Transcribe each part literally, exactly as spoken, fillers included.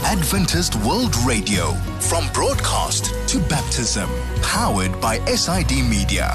Adventist World Radio, from broadcast to baptism, powered by S I D Media.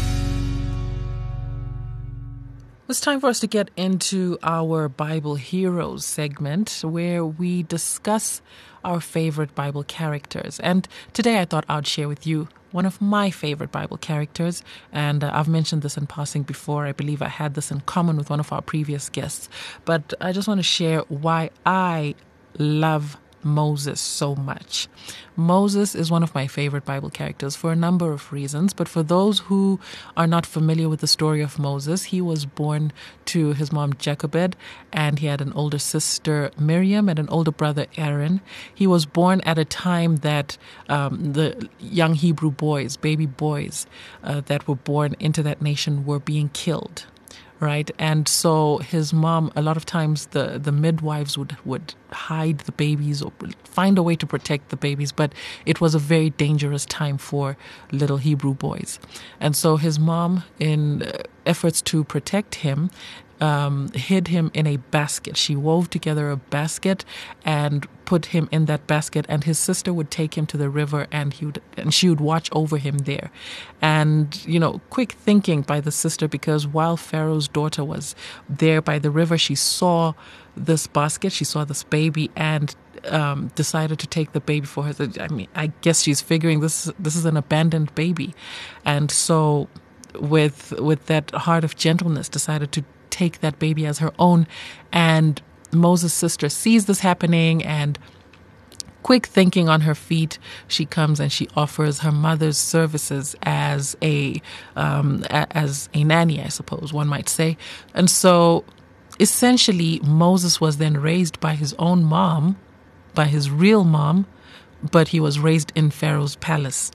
It's time for us to get into our Bible Heroes segment, where we discuss our favorite Bible characters. And today I thought I'd share with you one of my favorite Bible characters. And uh, I've mentioned this in passing before. I believe I had this in common with one of our previous guests. But I just want to share why I love Moses so much. Moses is one of my favorite Bible characters for a number of reasons, but for those who are not familiar with the story of Moses, he was born to his mom Jochebed, and he had an older sister Miriam and an older brother Aaron. He was born at a time that um, the young Hebrew boys, baby boys uh, that were born into that nation were being killed. Right. And so his mom, a lot of times the, the midwives would, would hide the babies or find a way to protect the babies. But it was a very dangerous time for little Hebrew boys. And so his mom, in efforts to protect him, Um, hid him in a basket. She wove together a basket and put him in that basket, and his sister would take him to the river, and he would, and she would watch over him there. And, you know, quick thinking by the sister, because while Pharaoh's daughter was there by the river, she saw this basket, she saw this baby, and um, decided to take the baby for her. I mean, I guess she's figuring this this is an abandoned baby, and so with with that heart of gentleness, decided to take that baby as her own. And Moses' sister sees this happening, and quick thinking on her feet, she comes and she offers her mother's services as a um, a- as a nanny, I suppose one might say. And so essentially Moses was then raised by his own mom, by his real mom, but he was raised in Pharaoh's palace.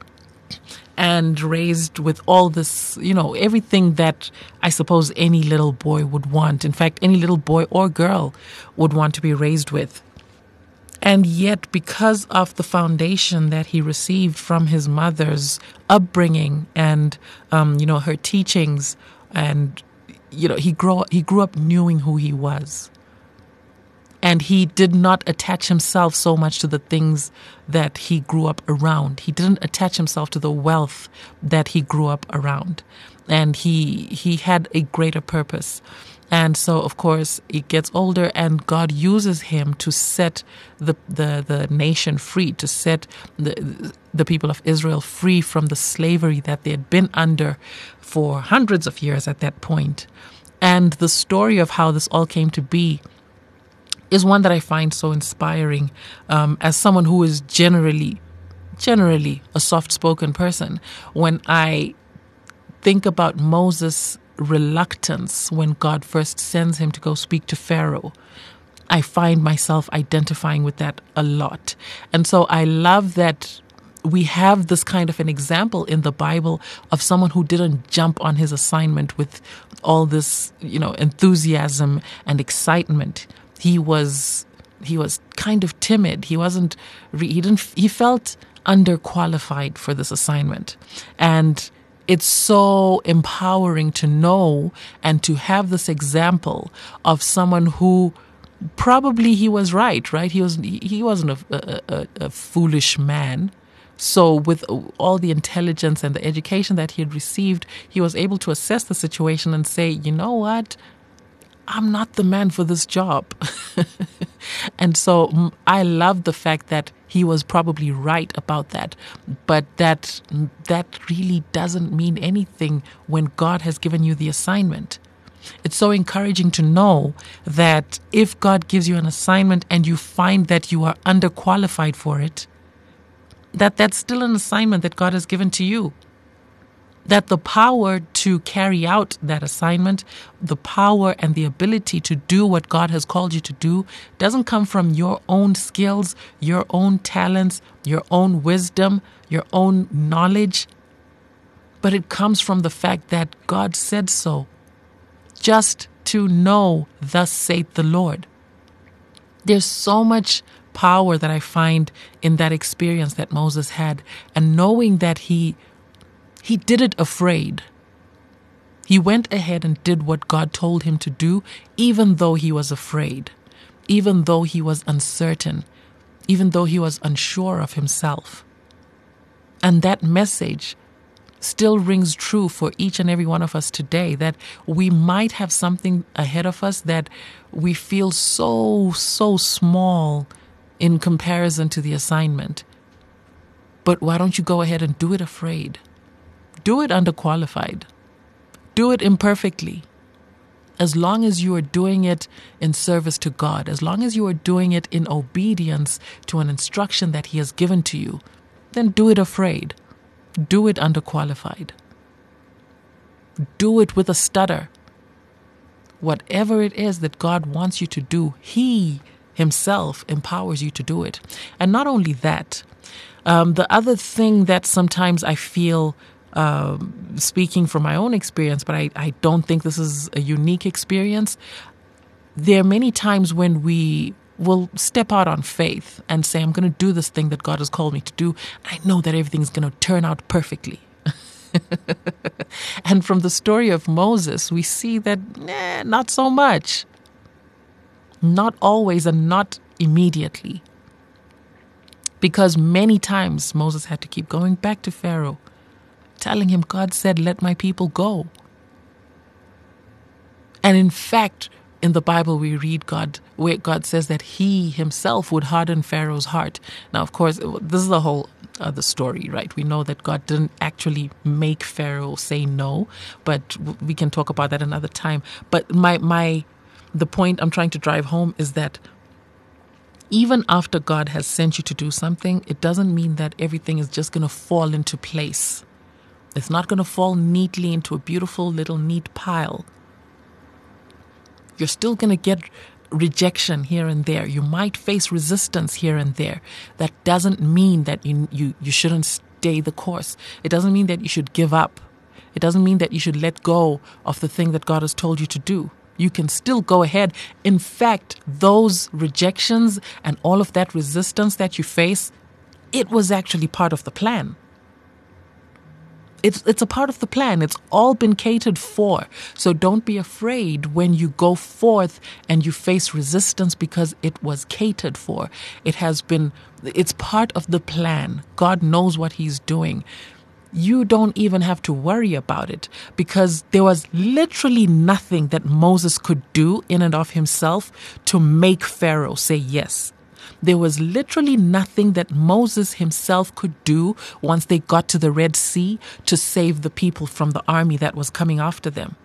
And raised with all this, you know, everything that I suppose any little boy would want. In fact, any little boy or girl would want to be raised with. And yet, because of the foundation that he received from his mother's upbringing and, um, you know, her teachings, and, you know, he grew, he grew up knowing who he was. And he did not attach himself so much to the things that he grew up around. He didn't attach himself to the wealth that he grew up around. And he he had a greater purpose. And so, of course, he gets older, and God uses him to set the the, the nation free, to set the, the people of Israel free from the slavery that they had been under for hundreds of years at that point. And the story of how this all came to be is one that I find so inspiring, um, as someone who is generally, generally a soft-spoken person. When I think about Moses' reluctance when God first sends him to go speak to Pharaoh, I find myself identifying with that a lot. And so I love that we have this kind of an example in the Bible of someone who didn't jump on his assignment with all this, you know, enthusiasm and excitement. He was he was kind of timid. He wasn't. He didn't. He felt underqualified for this assignment, and it's so empowering to know and to have this example of someone who probably he was right. Right? He was. He wasn't a, a, a, a foolish man. So with all the intelligence and the education that he had received, he was able to assess the situation and say, you know what? I'm not the man for this job. And so I love the fact that he was probably right about that. But that that really doesn't mean anything when God has given you the assignment. It's so encouraging to know that if God gives you an assignment and you find that you are underqualified for it, that that's still an assignment that God has given to you. That the power to carry out that assignment, the power and the ability to do what God has called you to do, doesn't come from your own skills, your own talents, your own wisdom, your own knowledge, but it comes from the fact that God said so. Just to know, thus saith the Lord. There's so much power that I find in that experience that Moses had, and knowing that he He did it afraid. He went ahead and did what God told him to do, even though he was afraid, even though he was uncertain. even though he was unsure of himself. And that message still rings true for each and every one of us today, that we might have something ahead of us that we feel so, so small in comparison to the assignment. But why don't you go ahead and do it afraid? Do it underqualified. Do it imperfectly. As long as you are doing it in service to God, as long as you are doing it in obedience to an instruction that He has given to you, then do it afraid. Do it underqualified. Do it with a stutter. Whatever it is that God wants you to do, He Himself empowers you to do it. And not only that, um, the other thing that sometimes I feel, um, speaking from my own experience, but I, I don't think this is a unique experience, there are many times when we will step out on faith and say, I'm going to do this thing that God has called me to do. I know that everything's going to turn out perfectly. And from the story of Moses, we see that nah, not so much. Not always and not immediately. Because many times Moses had to keep going back to Pharaoh, telling him, God said, let my people go. And in fact, in the Bible, we read God where God says that He Himself would harden Pharaoh's heart. Now, of course, this is the whole other story, right? We know that God didn't actually make Pharaoh say no, but we can talk about that another time. But my my the point I'm trying to drive home is that even after God has sent you to do something, it doesn't mean that everything is just going to fall into place. It's not going to fall neatly into a beautiful little neat pile. You're still going to get rejection here and there. You might face resistance here and there. That doesn't mean that you, you, you shouldn't stay the course. It doesn't mean that you should give up. It doesn't mean that you should let go of the thing that God has told you to do. You can still go ahead. In fact, those rejections and all of that resistance that you face, it was actually part of the plan. It's it's a part of the plan. It's all been catered for. So don't be afraid when you go forth and you face resistance, because it was catered for. It has been, it's part of the plan. God knows what He's doing. You don't even have to worry about it, because there was literally nothing that Moses could do in and of himself to make Pharaoh say yes. There was literally nothing that Moses himself could do once they got to the Red Sea to save the people from the army that was coming after them.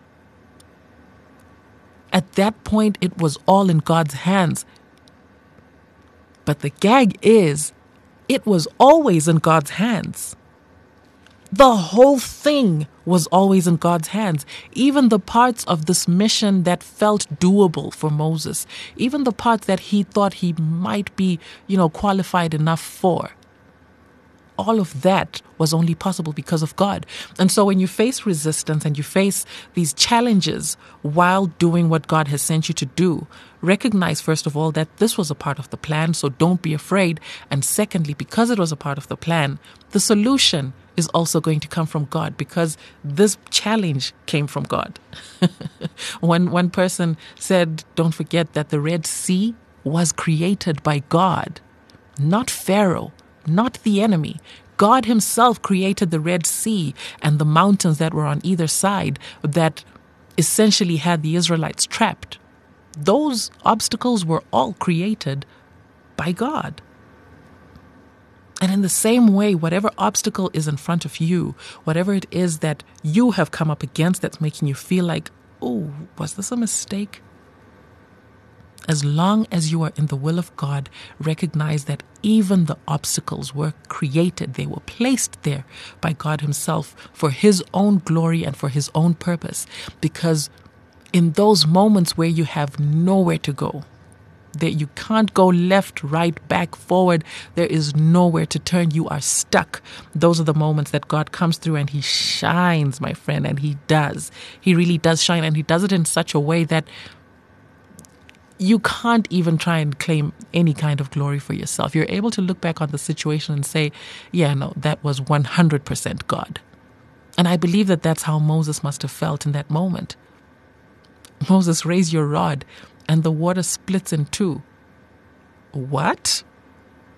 At that point, it was all in God's hands. But the gag is, it was always in God's hands. The whole thing was always in God's hands. Even the parts of this mission that felt doable for Moses, even the parts that he thought he might be, you know, qualified enough for, all of that was only possible because of God. And so when you face resistance and you face these challenges while doing what God has sent you to do, recognize, first of all, that this was a part of the plan, so don't be afraid. And secondly, because it was a part of the plan, the solution is also going to come from God, because this challenge came from God. One, one person said, don't forget that the Red Sea was created by God, not Pharaoh, not the enemy. God Himself created the Red Sea and the mountains that were on either side that essentially had the Israelites trapped. Those obstacles were all created by God. And in the same way, whatever obstacle is in front of you, whatever it is that you have come up against that's making you feel like, oh, was this a mistake? As long as you are in the will of God, recognize that even the obstacles were created. They were placed there by God Himself for His own glory and for His own purpose. Because in those moments where you have nowhere to go, that you can't go left, right, back, forward, there is nowhere to turn, you are stuck. Those are the moments that God comes through and He shines, my friend, and He does. He really does shine, and He does it in such a way that you can't even try and claim any kind of glory for yourself. You're able to look back on the situation and say, yeah, no, that was one hundred percent God. And I believe that that's how Moses must have felt in that moment. Moses, raise your rod, and the water splits in two. What?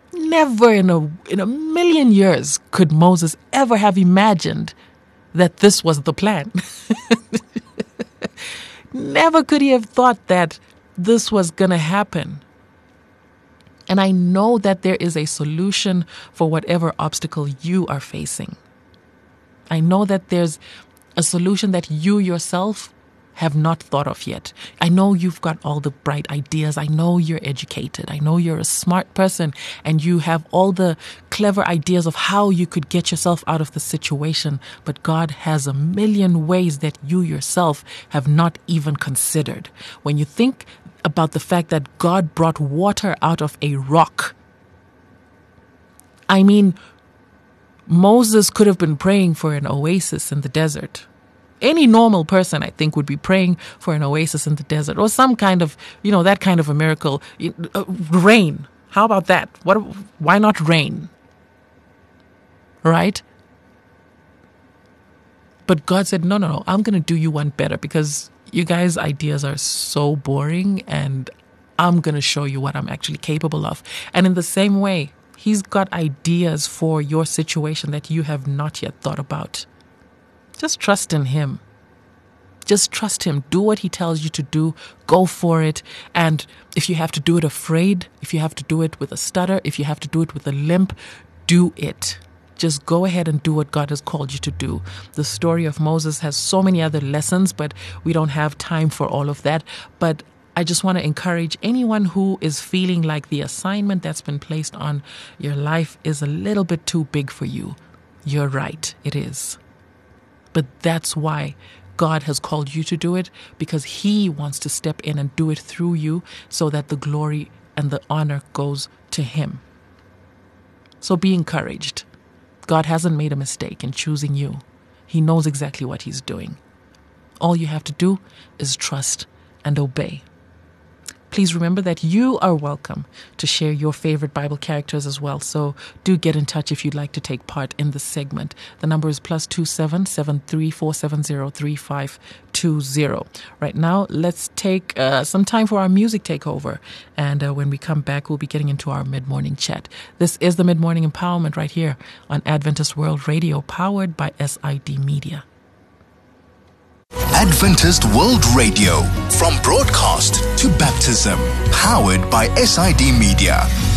Never in a in a million years could Moses ever have imagined that this was the plan. Never could he have thought that this was going to happen. And I know that there is a solution for whatever obstacle you are facing. I know that there's a solution that you yourself have not thought of yet. I know you've got all the bright ideas. I know you're educated. I know you're a smart person and you have all the clever ideas of how you could get yourself out of the situation. But God has a million ways that you yourself have not even considered. When you think about the fact that God brought water out of a rock, I mean, Moses could have been praying for an oasis in the desert. Any normal person, I think, would be praying for an oasis in the desert or some kind of, you know, that kind of a miracle. Uh, rain. How about that? What? Why not rain? Right? But God said, no, no, no, I'm going to do you one better because you guys' ideas are so boring and I'm going to show you what I'm actually capable of. And in the same way, He's got ideas for your situation that you have not yet thought about. Just trust in Him. Just trust Him. Do what He tells you to do. Go for it. And if you have to do it afraid, if you have to do it with a stutter, if you have to do it with a limp, do it. Just go ahead and do what God has called you to do. The story of Moses has so many other lessons, but we don't have time for all of that. But I just want to encourage anyone who is feeling like the assignment that's been placed on your life is a little bit too big for you. You're right. It is. But that's why God has called you to do it, because He wants to step in and do it through you so that the glory and the honor goes to Him. So be encouraged. God hasn't made a mistake in choosing you. He knows exactly what He's doing. All you have to do is trust and obey. Please remember that you are welcome to share your favorite Bible characters as well. So do get in touch if you'd like to take part in this segment. The number is plus two seven seven three four seven zero three five two zero. Right now, let's take uh, some time for our music takeover. And uh, when we come back, we'll be getting into our mid-morning chat. This is the Mid-Morning Empowerment right here on Adventist World Radio, powered by S I D Media. Adventist World Radio, from broadcast to baptism, powered by S I D Media.